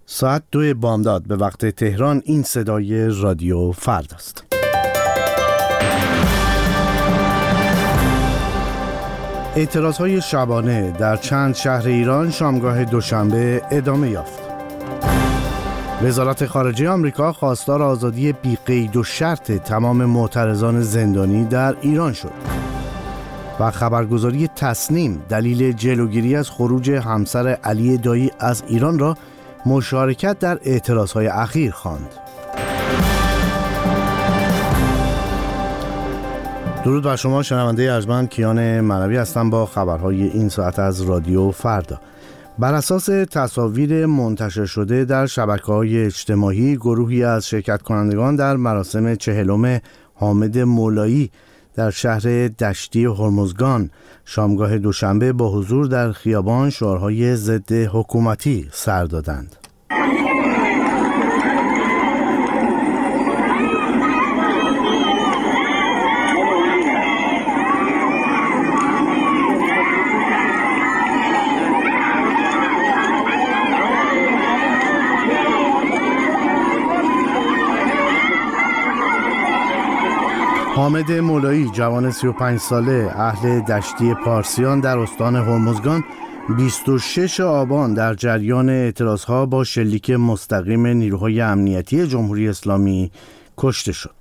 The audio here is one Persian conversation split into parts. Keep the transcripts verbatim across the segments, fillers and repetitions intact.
ساعت دو بامداد به وقت تهران. این صدای رادیو فردا است. اعتراضهای شبانه در چند شهر ایران شامگاه دوشنبه ادامه یافت. وزارت خارجه آمریکا خواستار آزادی بی قید و شرط تمام معترضان زندانی در ایران شد و خبرگزاری تصنیم دلیل جلوگیری از خروج همسر علی دایی از ایران را مشارکت در اعتراضهای اخیر خواند. درود بر شما شنونده ارجمند، کیان منوی هستم با خبرهای این ساعت از رادیو فردا. بر اساس تصاویر منتشر شده در شبکه‌های اجتماعی، گروهی از شرکت کنندگان در مراسم چهلم حامد مولایی در شهر دشتی هرمزگان شامگاه دوشنبه با حضور در خیابان شعارهای ضد حکومتی سر دادند. حامد مولایی، جوان سی و پنج ساله اهل دشتی پارسیان در استان هرمزگان، بیست و شش آبان در جریان اعتراضها با شلیک مستقیم نیروهای امنیتی جمهوری اسلامی کشته شد.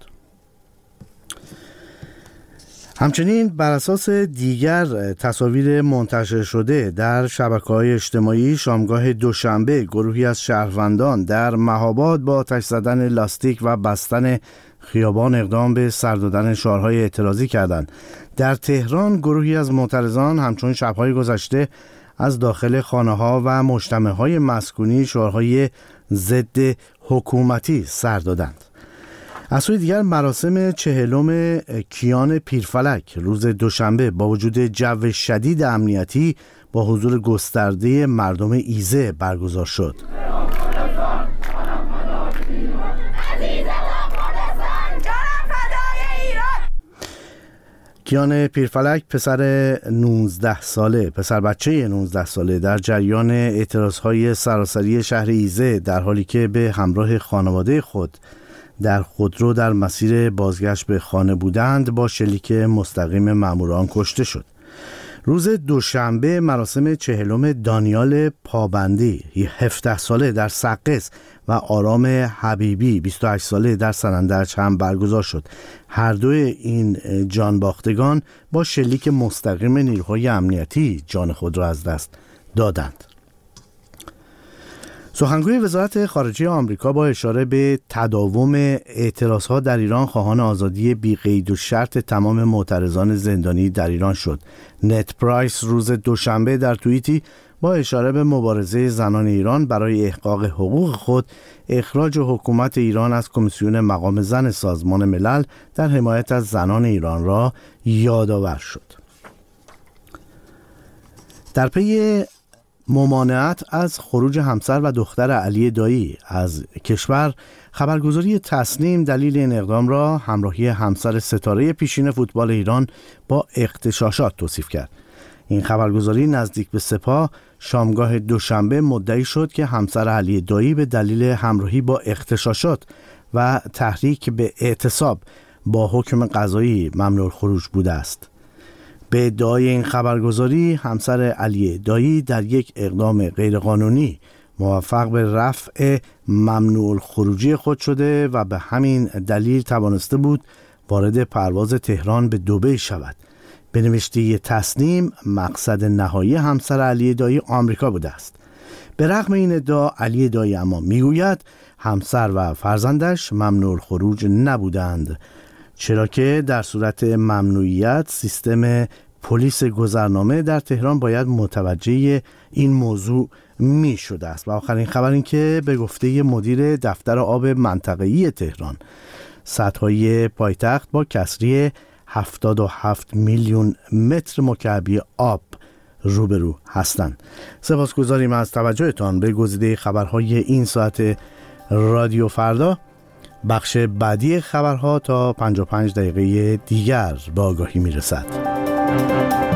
همچنین بر اساس دیگر تصاویر منتشر شده در شبکه‌های اجتماعی شامگاه دوشنبه گروهی از شهروندان در مهاباد با آتش زدن لاستیک و بستن خیابان اقدام به سر دادن شعارهای اعتراضی کردند. در تهران گروهی از معترضان همچون شب‌های گذشته از داخل خانه‌ها و مجتمع‌های مسکونی شعارهای ضد حکومتی سر دادند. از سوی دیگر مراسم چهلم کیان پیرفلک روز دوشنبه با وجود جو شدید امنیتی با حضور گسترده مردم ایزه برگزار شد. کیان پیرفلک پسر نوزده ساله، پسر بچه نوزده ساله در جریان اعتراضهای سراسری شهر ایزه در حالی که به همراه خانواده خود در خودرو در مسیر بازگشت به خانه بودند با شلیک مستقیم ماموران کشته شد. روز دوشنبه مراسم چهلم دانیال پابندی هفده ساله در سقز و آرام حبیبی بیست و هشت ساله در سنندج هم برگزار شد. هر دوی این جانباختگان با شلیک مستقیم نیروهای امنیتی جان خود را از دست دادند. سخنگوی وزارت خارجه آمریکا با اشاره به تداوم اعتراضها در ایران خواهان آزادی بی قید و شرط تمام معترضان زندانی در ایران شد. نت پرایس روز دوشنبه در توییتی با اشاره به مبارزه زنان ایران برای احقاق حقوق خود اخراج حکومت ایران از کمیسیون مقام زن سازمان ملل در حمایت از زنان ایران را یادآور شد. در پی ممانعت از خروج همسر و دختر علی دایی از کشور، خبرگزاری تصنیم دلیل این اقدام را همراهی همسر ستاره پیشین فوتبال ایران با اغتشاشات توصیف کرد. این خبرگزاری نزدیک به سپاه شامگاه دوشنبه مدعی شد که همسر علی دایی به دلیل همراهی با اغتشاشات و تحریک به اعتصاب با حکم قضایی ممنوع الخروج بوده است. به ادعای این خبرگزاری همسر علی دایی در یک اقدام غیرقانونی موفق به رفع ممنوع الخروجی خود شده و به همین دلیل توانسته بود وارد پرواز تهران به دبی شود. به نوشته تصنیم مقصد نهایی همسر علی دایی آمریکا بوده است. به رغم این ادعا علی دایی اما میگوید همسر و فرزندش ممنوع الخروج نبودند، چرا که در صورت ممنوعیت سیستم پلیس گذرنامه در تهران باید متوجه این موضوع می شده است. و آخرین خبر این که به گفته مدیر دفتر آب منطقه‌ای تهران، سطح‌های پایتخت با کسری هفتاد و هفت میلیون متر مکعبی آب روبرو هستند. سپاسگزاریم از توجهتان به گزیده خبرهای این ساعت رادیو فردا. بخش بعدی خبرها تا پنجاه و پنج دقیقه دیگر به آگاهی میرسد.